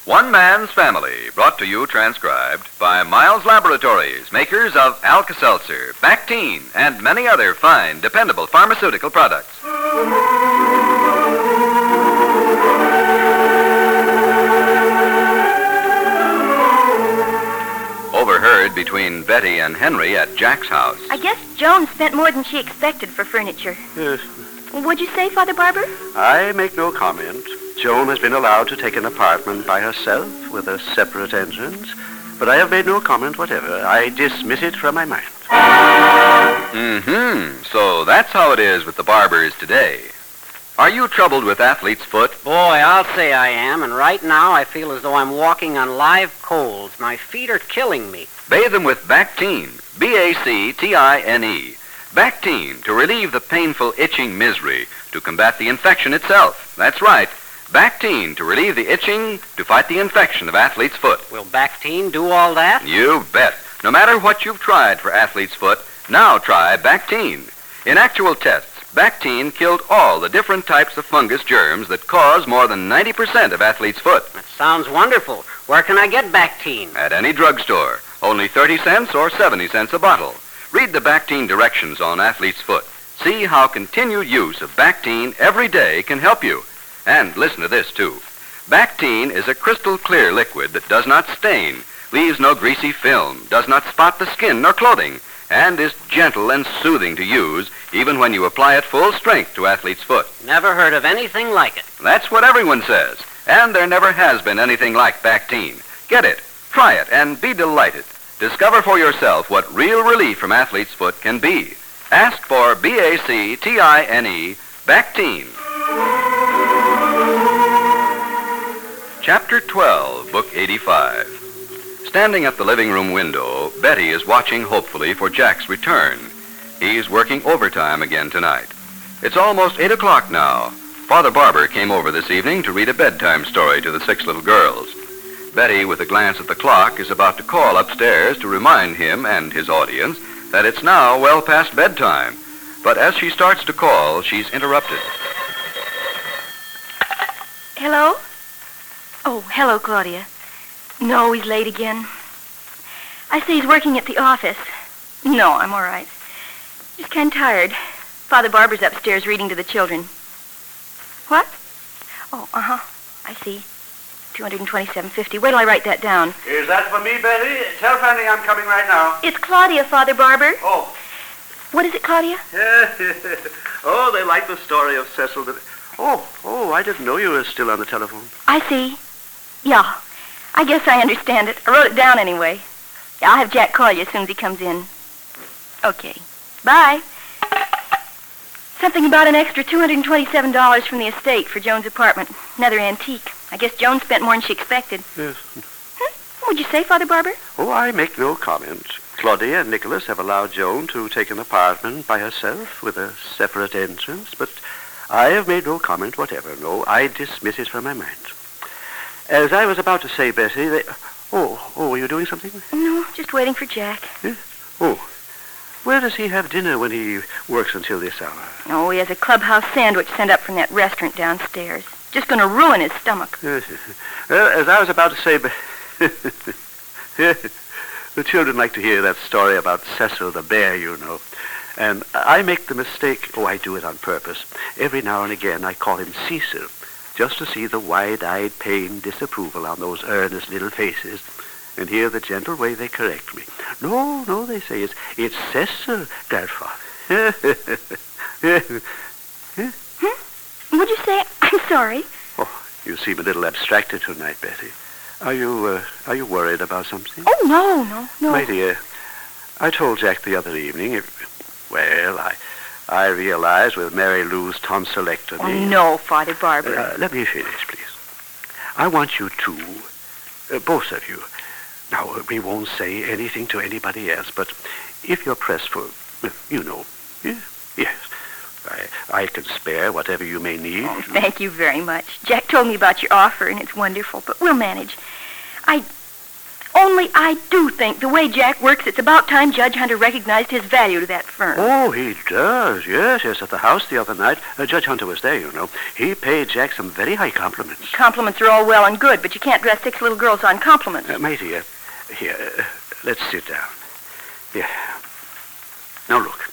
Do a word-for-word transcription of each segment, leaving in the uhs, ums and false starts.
One Man's Family, brought to you transcribed by Miles Laboratories, makers of Alka-Seltzer, Bactine, and many other fine, dependable pharmaceutical products. Overheard between Betty and Henry at Jack's house. I guess Joan spent more than she expected for furniture. Yes. What'd you say, Father Barber? I make no comment. Joan has been allowed to take an apartment by herself with a separate entrance, but I have made no comment whatever. I dismiss it from my mind. Mm-hmm. So that's how it is with the Barbers today. Are you troubled with athlete's foot? Boy, I'll say I am, and right now I feel as though I'm walking on live coals. My feet are killing me. Bathe them with Bactine, B A C T I N E. Bactine, to relieve the painful itching misery, to combat the infection itself. That's right. Bactine, to relieve the itching, to fight the infection of athlete's foot. Will Bactine do all that? You bet. No matter what you've tried for athlete's foot, now try Bactine. In actual tests, Bactine killed all the different types of fungus germs that cause more than ninety percent of athlete's foot. That sounds wonderful. Where can I get Bactine? At any drugstore. Only thirty cents or seventy cents a bottle. Read the Bactine directions on athlete's foot. See how continued use of Bactine every day can help you. And listen to this, too. Bactine is a crystal clear liquid that does not stain, leaves no greasy film, does not spot the skin nor clothing, and is gentle and soothing to use even when you apply it full strength to athlete's foot. Never heard of anything like it. That's what everyone says, and there never has been anything like Bactine. Get it, try it, and be delighted. Discover for yourself what real relief from athlete's foot can be. Ask for B A C T I N E, Bactine. Chapter twelve, Book eighty-five. Standing at the living room window, Betty is watching hopefully for Jack's return. He's working overtime again tonight. It's almost eight o'clock now. Father Barber came over this evening to read a bedtime story to the six little girls. Betty, with a glance at the clock, is about to call upstairs to remind him and his audience that it's now well past bedtime. But as she starts to call, she's interrupted. Hello? Oh, hello, Claudia. No, he's late again. I say he's working at the office. No, I'm all right. Just kind of tired. Father Barber's upstairs reading to the children. What? Oh, uh-huh. I see. two hundred twenty-seven fifty. Wait till I write that down. Is that for me, Betty? Tell Fanny I'm coming right now. It's Claudia, Father Barber. Oh. What is it, Claudia? Oh, they like the story of Cecil. The... Oh, oh, I didn't know you were still on the telephone. I see. Yeah. I guess I understand it. I wrote it down anyway. Yeah, I'll have Jack call you as soon as he comes in. Okay. Bye. Something about an extra two hundred twenty-seven dollars from the estate for Joan's apartment. Another antique. I guess Joan spent more than she expected. Yes. Hmm? What'd you say, Father Barber? Oh, I make no comment. Claudia and Nicholas have allowed Joan to take an apartment by herself with a separate entrance, but I have made no comment whatever. No, I dismiss it from my mind. As I was about to say, Bessie, they... Oh, oh, are you doing something? No, just waiting for Jack. Yeah? Oh, where does he have dinner when he works until this hour? Oh, he has a clubhouse sandwich sent up from that restaurant downstairs. Just going to ruin his stomach. Yes. Well, as I was about to say, the children like to hear that story about Cecil the bear, you know. And I make the mistake, oh, I do it on purpose. Every now and again I call him Cecil, just to see the wide-eyed pained disapproval on those earnest little faces and hear the gentle way they correct me. No, no, they say, it's, it's Cecil, Grandfather. Hmm? What'd you say? I'm sorry. Oh, you seem a little abstracted tonight, Betty. Are you, uh, are you worried about something? Oh, no, no, no. My dear, I told Jack the other evening, if, well, I... I realize with Mary Lou's tonsillectomy... Oh, no, Father Barber. Uh, let me finish, please. I want you two, uh, both of you... Now, we won't say anything to anybody else, but if you're pressed for, uh, you know, yeah, yes, I, I can spare whatever you may need. Oh, thank you very much. Jack told me about your offer, and it's wonderful, but we'll manage. I... Only I do think the way Jack works, it's about time Judge Hunter recognized his value to that firm. Oh, he does. Yes, yes. At the house the other night, uh, Judge Hunter was there, you know. He paid Jack some very high compliments. Compliments are all well and good, but you can't dress six little girls on compliments. Uh, my dear, here, uh, let's sit down. Yeah. Now, look.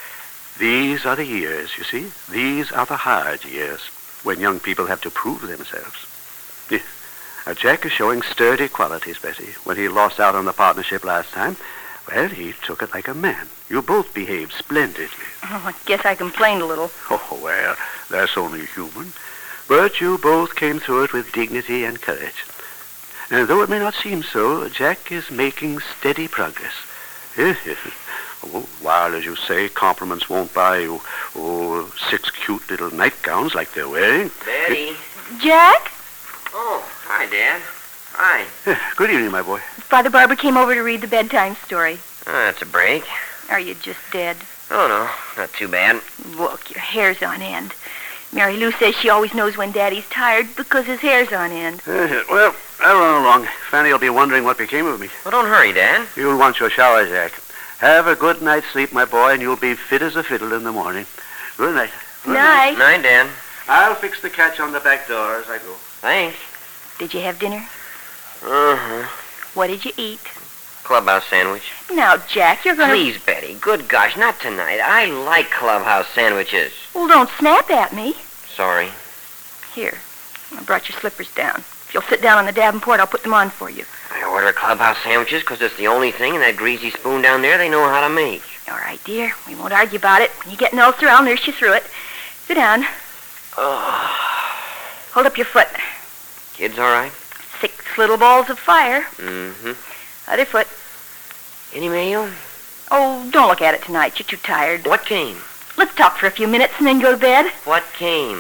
These are the years, you see? These are the hard years when young people have to prove themselves. Yeah. Now, Jack is showing sturdy qualities, Betty. When he lost out on the partnership last time, well, he took it like a man. You both behaved splendidly. Oh, I guess I complained a little. Oh, well, that's only human. But you both came through it with dignity and courage. And though it may not seem so, Jack is making steady progress. Yes, yes. Oh, while, as you say, compliments won't buy you, oh, six cute little nightgowns like they're wearing. Betty. Jack? Oh, hi, Dad. Hi. Good evening, my boy. Father Barber came over to read the bedtime story. Oh, that's a break. Are you just dead? Oh, no, not too bad. Look, your hair's on end. Mary Lou says she always knows when Daddy's tired because his hair's on end. Uh, well, I'll run along. Fanny will be wondering what became of me. Well, don't hurry, Dad. You'll want your shower, Jack. Have a good night's sleep, my boy, and you'll be fit as a fiddle in the morning. Good night. Good Night. Night, Dad. I'll fix the catch on the back door as I go. Thanks. Did you have dinner? Uh-huh. What did you eat? Clubhouse sandwich. Now, Jack, you're going to... Please, Betty. Good gosh, not tonight. I like clubhouse sandwiches. Well, don't snap at me. Sorry. Here, I brought your slippers down. If you'll sit down on the Davenport, I'll put them on for you. I order clubhouse sandwiches because it's the only thing in that greasy spoon down there they know how to make. All right, dear. We won't argue about it. When you get an ulcer, I'll nurse you through it. Sit down. Oh. Hold up your foot. Kids all right? Six little balls of fire. Mm-hmm. Other foot. Any mail? Oh, don't look at it tonight. You're too tired. What came? Let's talk for a few minutes and then go to bed. What came?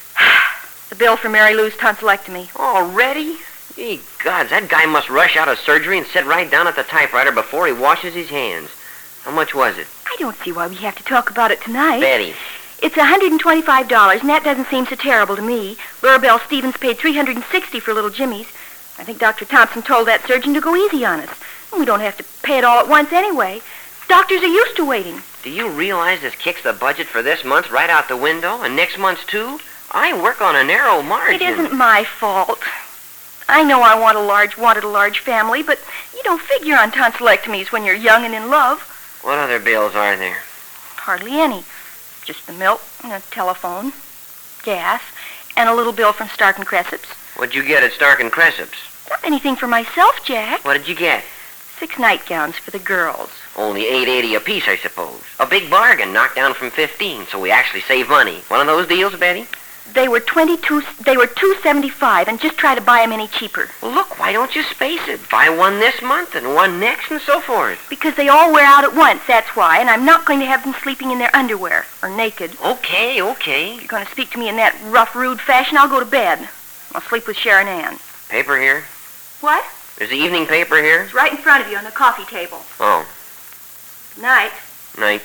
The bill for Mary Lou's tonsillectomy. Already? Ye gods, that guy must rush out of surgery and sit right down at the typewriter before he washes his hands. How much was it? I don't see why we have to talk about it tonight. Betty. It's one hundred twenty-five dollars, and that doesn't seem so terrible to me. Laura Bell Stevens paid three hundred sixty dollars for little Jimmy's. I think Doctor Thompson told that surgeon to go easy on us. We don't have to pay it all at once anyway. Doctors are used to waiting. Do you realize this kicks the budget for this month right out the window, and next month's too? I work on a narrow margin. It isn't my fault. I know I want a large, wanted a large family, but you don't figure on tonsillectomies when you're young and in love. What other bills are there? Hardly any. Just the milk, and a telephone, gas, and a little bill from Stark and Cresap's. What'd you get at Stark and Cresap's? Not anything for myself, Jack. What did you get? Six nightgowns for the girls. Only eight eighty apiece, I suppose. A big bargain, knocked down from fifteen, so we actually save money. One of those deals, Betty? They were twenty-two. They were two seventy-five, and just try to buy them any cheaper. Well, look, why don't you space it? Buy one this month and one next, and so forth. Because they all wear out at once. That's why. And I'm not going to have them sleeping in their underwear or naked. Okay, okay. If you're going to speak to me in that rough, rude fashion, I'll go to bed. I'll sleep with Sharon Ann. Paper here? What? There's the evening paper here? It's right in front of you on the coffee table. Oh. Night. Night.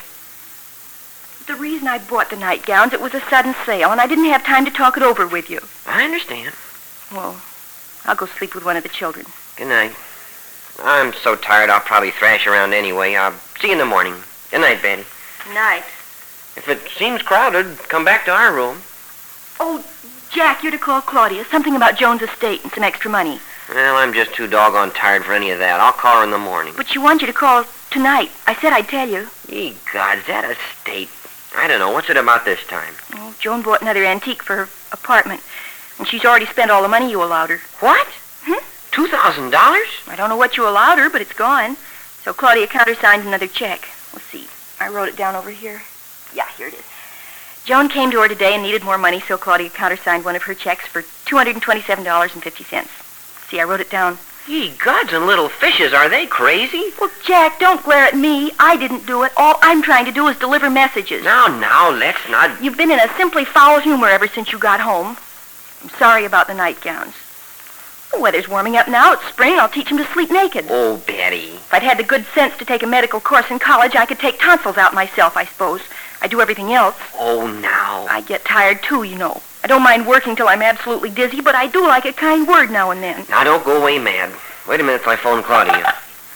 The reason I bought the nightgowns, it was a sudden sale, and I didn't have time to talk it over with you. I understand. Well, I'll go sleep with one of the children. Good night. I'm so tired I'll probably thrash around anyway. I'll see you in the morning. Good night, Betty. Night. If it seems crowded, come back to our room. Oh, Jack, you're to call Claudia. Something about Jones' estate and some extra money. Well, I'm just too doggone tired for any of that. I'll call her in the morning. But she wanted you to call tonight. I said I'd tell you. Ye gods, that estate. I don't know. What's it about this time? Oh, Joan bought another antique for her apartment, and she's already spent all the money you allowed her. What? Hmm? Two thousand dollars? I don't know what you allowed her, but it's gone. So Claudia countersigned another check. Let's see. I wrote it down over here. Yeah, here it is. Joan came to her today and needed more money, so Claudia countersigned one of her checks for two hundred twenty-seven dollars and fifty cents. See, I wrote it down. Ye gods and little fishes, are they crazy? Well, Jack, don't glare at me. I didn't do it. All I'm trying to do is deliver messages. Now, now, let's not... You've been in a simply foul humor ever since you got home. I'm sorry about the nightgowns. The weather's warming up now. It's spring. I'll teach them to sleep naked. Oh, Betty. If I'd had the good sense to take a medical course in college, I could take tonsils out myself, I suppose. I do everything else. Oh, now. I get tired, too, you know. I don't mind working till I'm absolutely dizzy, but I do like a kind word now and then. Now, don't go away mad. Wait a minute till I phone Claudia.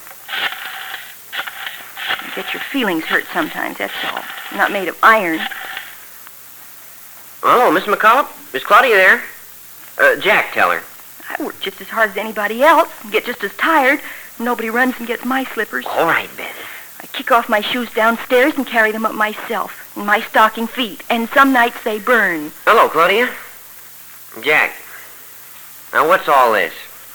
You get your feelings hurt sometimes, that's all. I'm not made of iron. Oh, Miss McCullough? Is Claudia there? Uh, Jack, tell her. I work just as hard as anybody else and get just as tired. Nobody runs and gets my slippers. All right, Betty. I kick off my shoes downstairs and carry them up myself in my stocking feet. And some nights they burn. Hello, Claudia. Jack. Now, what's all this?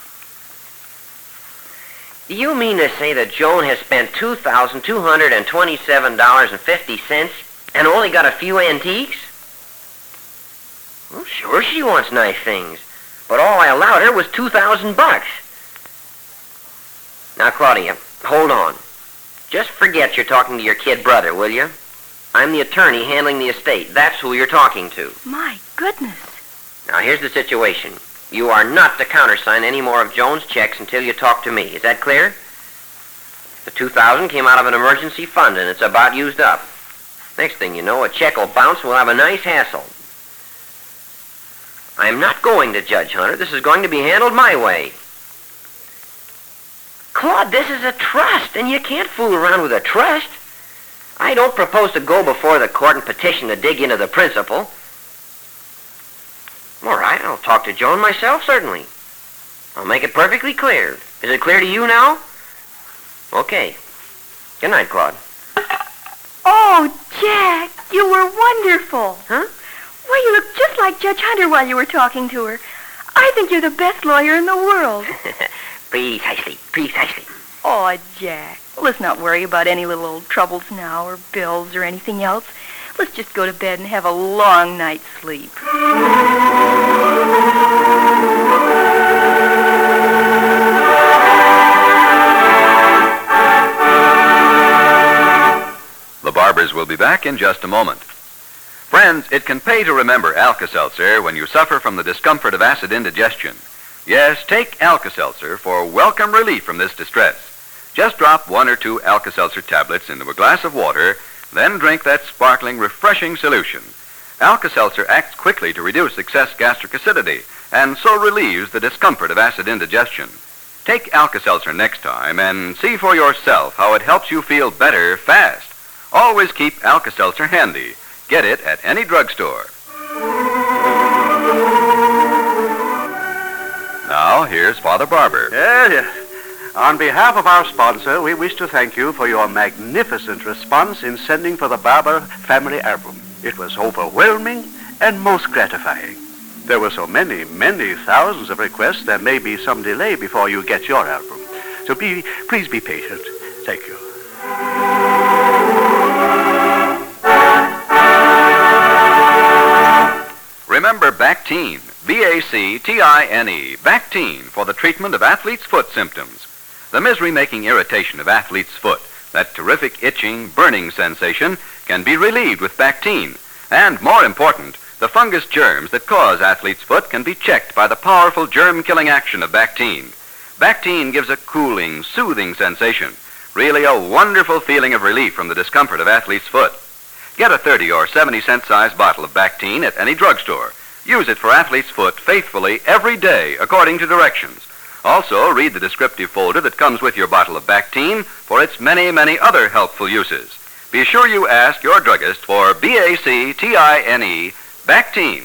Do you mean to say that Joan has spent two thousand two hundred twenty-seven dollars and fifty cents and only got a few antiques? Well, sure she wants nice things, but all I allowed her was two thousand bucks. Now, Claudia, hold on. Just forget you're talking to your kid brother, will you? I'm the attorney handling the estate. That's who you're talking to. My goodness. Now, here's the situation. You are not to countersign any more of Joan's checks until you talk to me. Is that clear? The two thousand came out of an emergency fund, and it's about used up. Next thing you know, a check will bounce and we'll have a nice hassle. I'm not going to Judge Hunter. This is going to be handled my way. Claude, this is a trust, and you can't fool around with a trust. I don't propose to go before the court and petition to dig into the principal. All right, I'll talk to Joan myself, certainly. I'll make it perfectly clear. Is it clear to you now? Okay. Good night, Claude. Oh, Jack, you were wonderful. Huh? Why, you looked just like Judge Hunter while you were talking to her. I think you're the best lawyer in the world. Precisely, precisely. Oh, Jack, let's not worry about any little old troubles now or bills or anything else. Let's just go to bed and have a long night's sleep. The Barbers will be back in just a moment. Friends, it can pay to remember Alka-Seltzer when you suffer from the discomfort of acid indigestion. Yes, take Alka-Seltzer for welcome relief from this distress. Just drop one or two Alka-Seltzer tablets into a glass of water, then drink that sparkling, refreshing solution. Alka-Seltzer acts quickly to reduce excess gastric acidity and so relieves the discomfort of acid indigestion. Take Alka-Seltzer next time and see for yourself how it helps you feel better fast. Always keep Alka-Seltzer handy. Get it at any drugstore. Now, here's Father Barber. Yes, yes. On behalf of our sponsor, we wish to thank you for your magnificent response in sending for the Barber family album. It was overwhelming and most gratifying. There were so many, many thousands of requests, there may be some delay before you get your album. So be, please be patient. Thank you. Remember Bactine, B A C T I N E, Bactine, for the treatment of athlete's foot symptoms. The misery-making irritation of athlete's foot, that terrific itching, burning sensation, can be relieved with Bactine. And more important, the fungus germs that cause athlete's foot can be checked by the powerful germ-killing action of Bactine. Bactine gives a cooling, soothing sensation, really a wonderful feeling of relief from the discomfort of athlete's foot. Get a thirty or seventy cent size bottle of Bactine at any drugstore. Use it for athlete's foot faithfully every day according to directions. Also, read the descriptive folder that comes with your bottle of Bactine for its many, many other helpful uses. Be sure you ask your druggist for B A C T I N E, Bactine.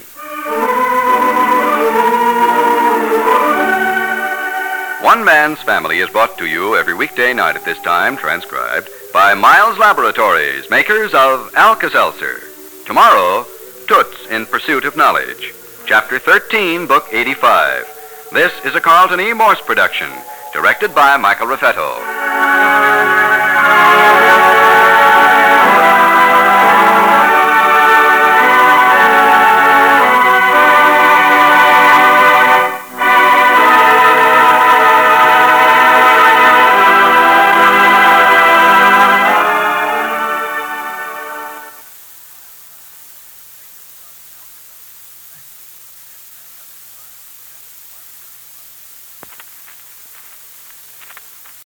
One Man's Family is brought to you every weekday night at this time, transcribed by Miles Laboratories, makers of Alka-Seltzer. Tomorrow, Toots in Pursuit of Knowledge, Chapter thirteen, Book eighty-five. This is a Carlton E. Morse production, directed by Michael Raffetto.